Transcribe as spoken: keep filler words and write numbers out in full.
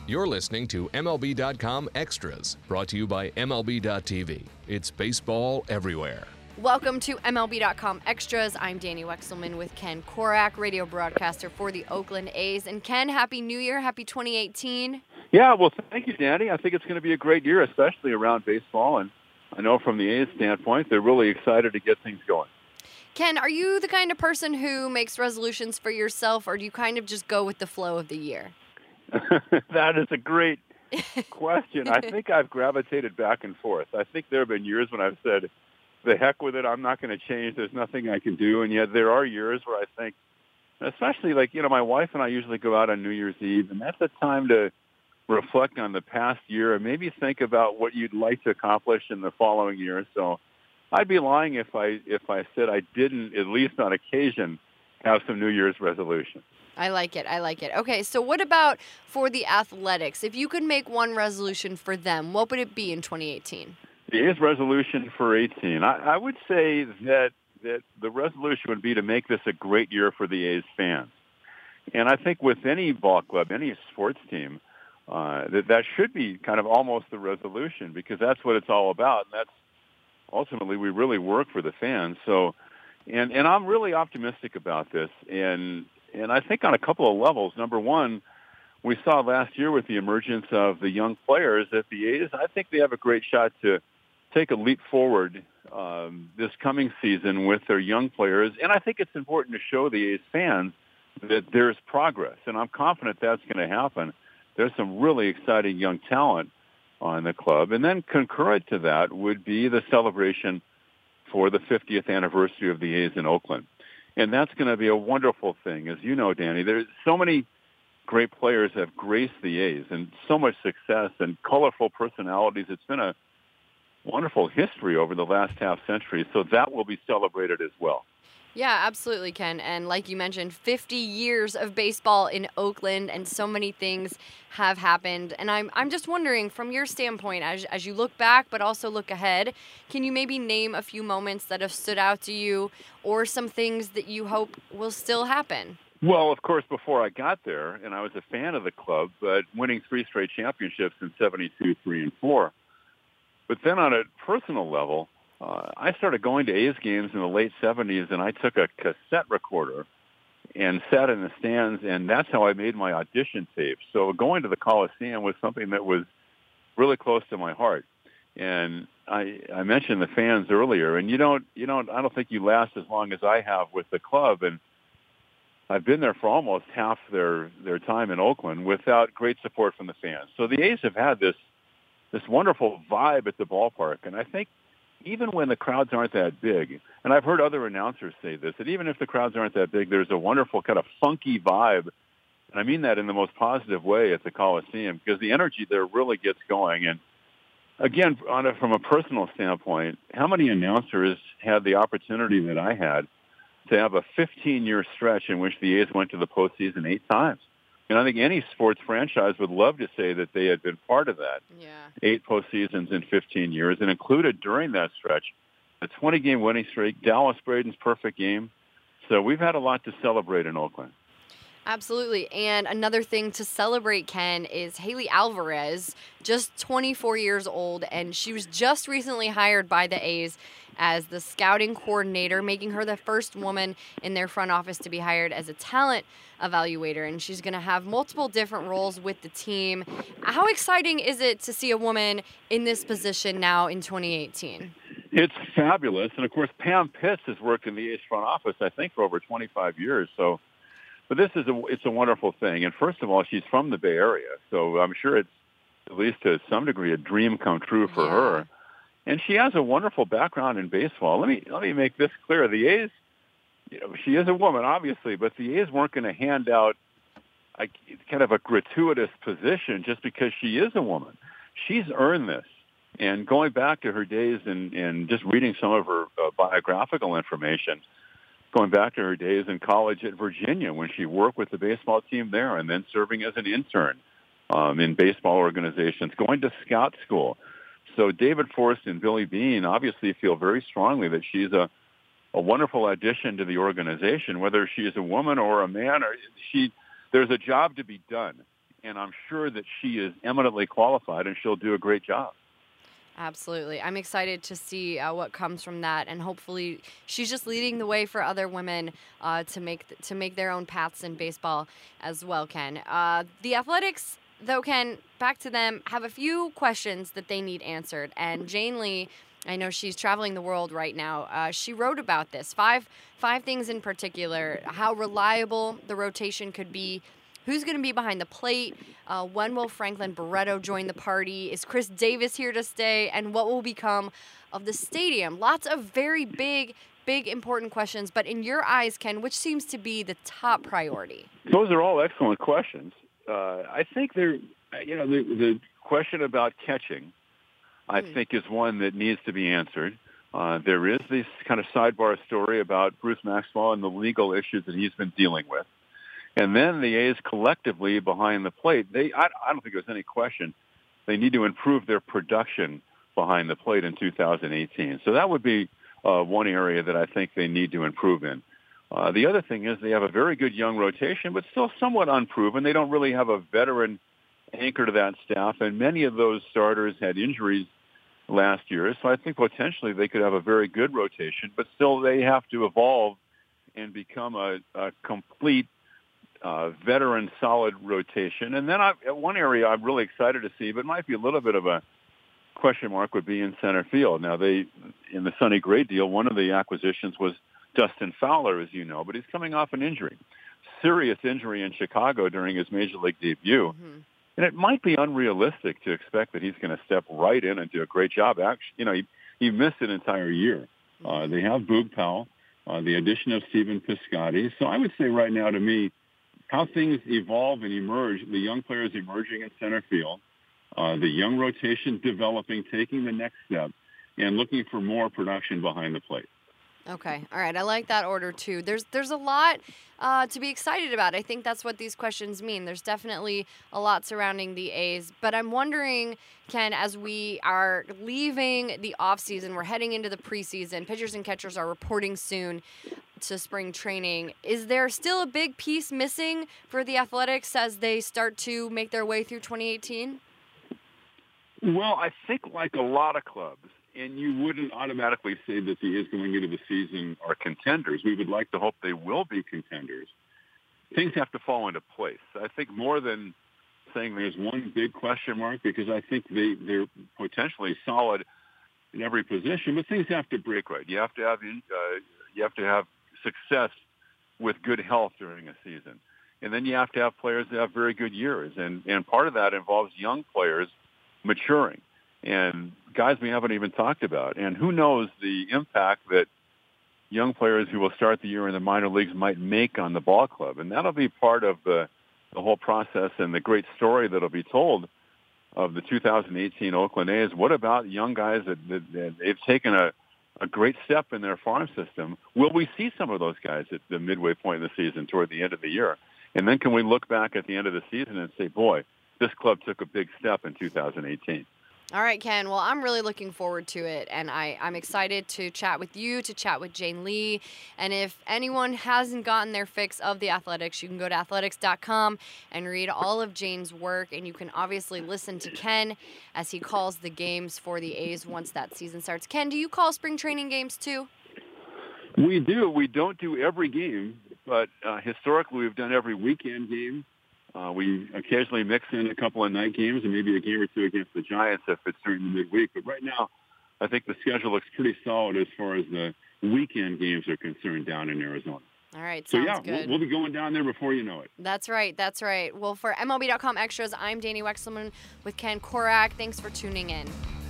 You're listening to M L B dot com Extras, brought to you by M L B dot T V. It's baseball everywhere. Welcome to M L B dot com Extras. I'm Danny Wexelman with Ken Korak, radio broadcaster for the Oakland A's. And Ken, Happy New Year. Happy twenty eighteen. Yeah, well, thank you, Danny. I think it's going to be a great year, especially around baseball. And I know from the A's standpoint, they're really excited to get things going. Ken, are you the kind of person who makes resolutions for yourself, or do you kind of just go with the flow of the year? That is a great question. I think I've gravitated back and forth. I think there have been years when I've said, the heck with it, I'm not going to change. There's nothing I can do. And yet there are years where I think, especially like, you know, my wife and I usually go out on New Year's Eve, and that's a time to reflect on the past year and maybe think about what you'd like to accomplish in the following year. So I'd be lying if I if I said I didn't, at least on occasion, have some New Year's resolutions. I like it. I like it. Okay, so what about for the Athletics? If you could make one resolution for them, what would it be in twenty eighteen? The A's resolution for eighteen. I, I would say that that the resolution would be to make this a great year for the A's fans. And I think with any ball club, any sports team, uh, that that should be kind of almost the resolution, because that's what it's all about. And that's ultimately, we really work for the fans. So, and and I'm really optimistic about this. And And I think on a couple of levels. Number one, we saw last year with the emergence of the young players that the A's, I think they have a great shot to take a leap forward um, this coming season with their young players. And I think it's important to show the A's fans that there's progress. And I'm confident that's going to happen. There's some really exciting young talent on the club. And then concurrent to that would be the celebration for the fiftieth anniversary of the A's in Oakland. And that's going to be a wonderful thing. As you know, Danny, there's so many great players have graced the A's and so much success and colorful personalities. It's been a wonderful history over the last half century. So that will be celebrated as well. Yeah, absolutely, Ken. And like you mentioned, fifty years of baseball in Oakland, and so many things have happened. And I'm I'm just wondering, from your standpoint, as as you look back but also look ahead, can you maybe name a few moments that have stood out to you, or some things that you hope will still happen? Well, of course, before I got there, and I was a fan of the club, but winning three straight championships in seventy-two, three, and four. But then on a personal level, Uh, I started going to A's games in the late seventies, and I took a cassette recorder and sat in the stands, and that's how I made my audition tape. So going to the Coliseum was something that was really close to my heart. And I, I mentioned the fans earlier, and you don't, you don't, I don't think you last as long as I have with the club. And I've been there for almost half their, their time in Oakland without great support from the fans. So the A's have had this, this wonderful vibe at the ballpark, and I think even when the crowds aren't that big, and I've heard other announcers say this, that even if the crowds aren't that big, there's a wonderful kind of funky vibe, and I mean that in the most positive way at the Coliseum, because the energy there really gets going. And again, on a, from a personal standpoint, how many announcers had the opportunity that I had to have a fifteen-year stretch in which the A's went to the postseason eight times? And I think any sports franchise would love to say that they had been part of that. Yeah. Eight postseasons in fifteen years, and included during that stretch a twenty-game winning streak, Dallas Braden's perfect game. So we've had a lot to celebrate in Oakland. Absolutely. And another thing to celebrate, Ken, is Haley Alvarez, just twenty-four years old, and she was just recently hired by the A's as the scouting coordinator, making her the first woman in their front office to be hired as a talent evaluator. And she's going to have multiple different roles with the team. How exciting is it to see a woman in this position now in twenty eighteen? It's fabulous. And, of course, Pam Pitts has worked in the A's front office, I think, for over twenty-five years. So, but this is a, it's a wonderful thing. And first of all, she's from the Bay Area. So I'm sure it's, at least to some degree, a dream come true for yeah. her. And she has a wonderful background in baseball. Let me let me make this clear. The A's, you know, she is a woman, obviously, but the A's weren't going to hand out a, kind of a gratuitous position just because she is a woman. She's earned this. And going back to her days and, and just reading some of her uh, biographical information, going back to her days in college at Virginia when she worked with the baseball team there and then serving as an intern um, in baseball organizations, going to scout school. So David Forst and Billy Beane obviously feel very strongly that she's a, a wonderful addition to the organization, whether she is a woman or a man. Or she, there's a job to be done. and I'm sure that she is eminently qualified, and she'll do a great job. Absolutely. I'm excited to see uh, what comes from that, and hopefully she's just leading the way for other women uh, to make th- to make their own paths in baseball as well, Ken. Uh, the Athletics, though, Ken, back to them, have a few questions that they need answered, and Jane Lee, I know she's traveling the world right now. Uh, she wrote about this, five five things in particular, how reliable the rotation could be, who's going to be behind the plate, uh, when will Franklin Barreto join the party, is Chris Davis here to stay, and what will become of the stadium? Lots of very big, big, important questions. But in your eyes, Ken, which seems to be the top priority? Those are all excellent questions. Uh, I think they're, you know, the, the question about catching, I mm. think, is one that needs to be answered. Uh, there is this kind of sidebar story about Bruce Maxwell and the legal issues that he's been dealing with. And then the A's collectively behind the plate, they I, I don't think there's any question they need to improve their production behind the plate in two thousand eighteen. So that would be uh, one area that I think they need to improve in. Uh, the other thing is they have a very good young rotation, but still somewhat unproven. They don't really have a veteran anchor to that staff, and many of those starters had injuries last year. So I think potentially they could have a very good rotation, but still they have to evolve and become a, a complete Uh, veteran solid rotation. And then I, one area I'm really excited to see, but might be a little bit of a question mark, would be in center field. Now, they, in the Sonny Gray deal, one of the acquisitions was Dustin Fowler, as you know, but he's coming off an injury, serious injury in Chicago during his major league debut. Mm-hmm. And it might be unrealistic to expect that he's going to step right in and do a great job. Actually, you know, he, he missed an entire year. Mm-hmm. Uh, they have Boog Powell, uh, the addition of Stephen Piscotty. So I would say right now, to me, how things evolve and emerge, the young players emerging in center field, uh, the young rotation developing, taking the next step, and looking for more production behind the plate. Okay. All right. I like that order, too. There's there's a lot uh, to be excited about. I think that's what these questions mean. There's definitely a lot surrounding the A's. But I'm wondering, Ken, as we are leaving the offseason, we're heading into the preseason, pitchers and catchers are reporting soon to spring training. Is there still a big piece missing for the Athletics as they start to make their way through twenty eighteen? Well, I think like a lot of clubs, and you wouldn't automatically say that the A's going into the season are contenders. We would like to hope they will be contenders. Things have to fall into place. I think more than saying there's one big question mark, because I think they, they're potentially solid in every position, but things have to break right. You have to have uh, you have to have success with good health during a season. And then you have to have players that have very good years. And, and part of that involves young players maturing and guys we haven't even talked about. And who knows the impact that young players who will start the year in the minor leagues might make on the ball club. And that'll be part of the, the whole process and the great story that'll be told of the two thousand eighteen Oakland A's. What about young guys that, that, that they've taken a, a great step in their farm system? Will we see some of those guys at the midway point of the season toward the end of the year? And then can we look back at the end of the season and say, boy, this club took a big step in two thousand eighteen? All right, Ken. Well, I'm really looking forward to it, and I, I'm excited to chat with you, to chat with Jane Lee. And if anyone hasn't gotten their fix of the Athletics, you can go to athletics dot com and read all of Jane's work, and you can obviously listen to Ken as he calls the games for the A's once that season starts. Ken, do you call spring training games too? We do. We don't do every game, but uh, historically we've done every weekend game. Uh, we occasionally mix in a couple of night games and maybe a game or two against the Giants if it's during the midweek. But right now, I think the schedule looks pretty solid as far as the weekend games are concerned down in Arizona. All right, so sounds yeah, good. We'll, we'll be going down there before you know it. That's right, that's right. Well, for M L B dot com Extras, I'm Danny Wexelman with Ken Korach. Thanks for tuning in.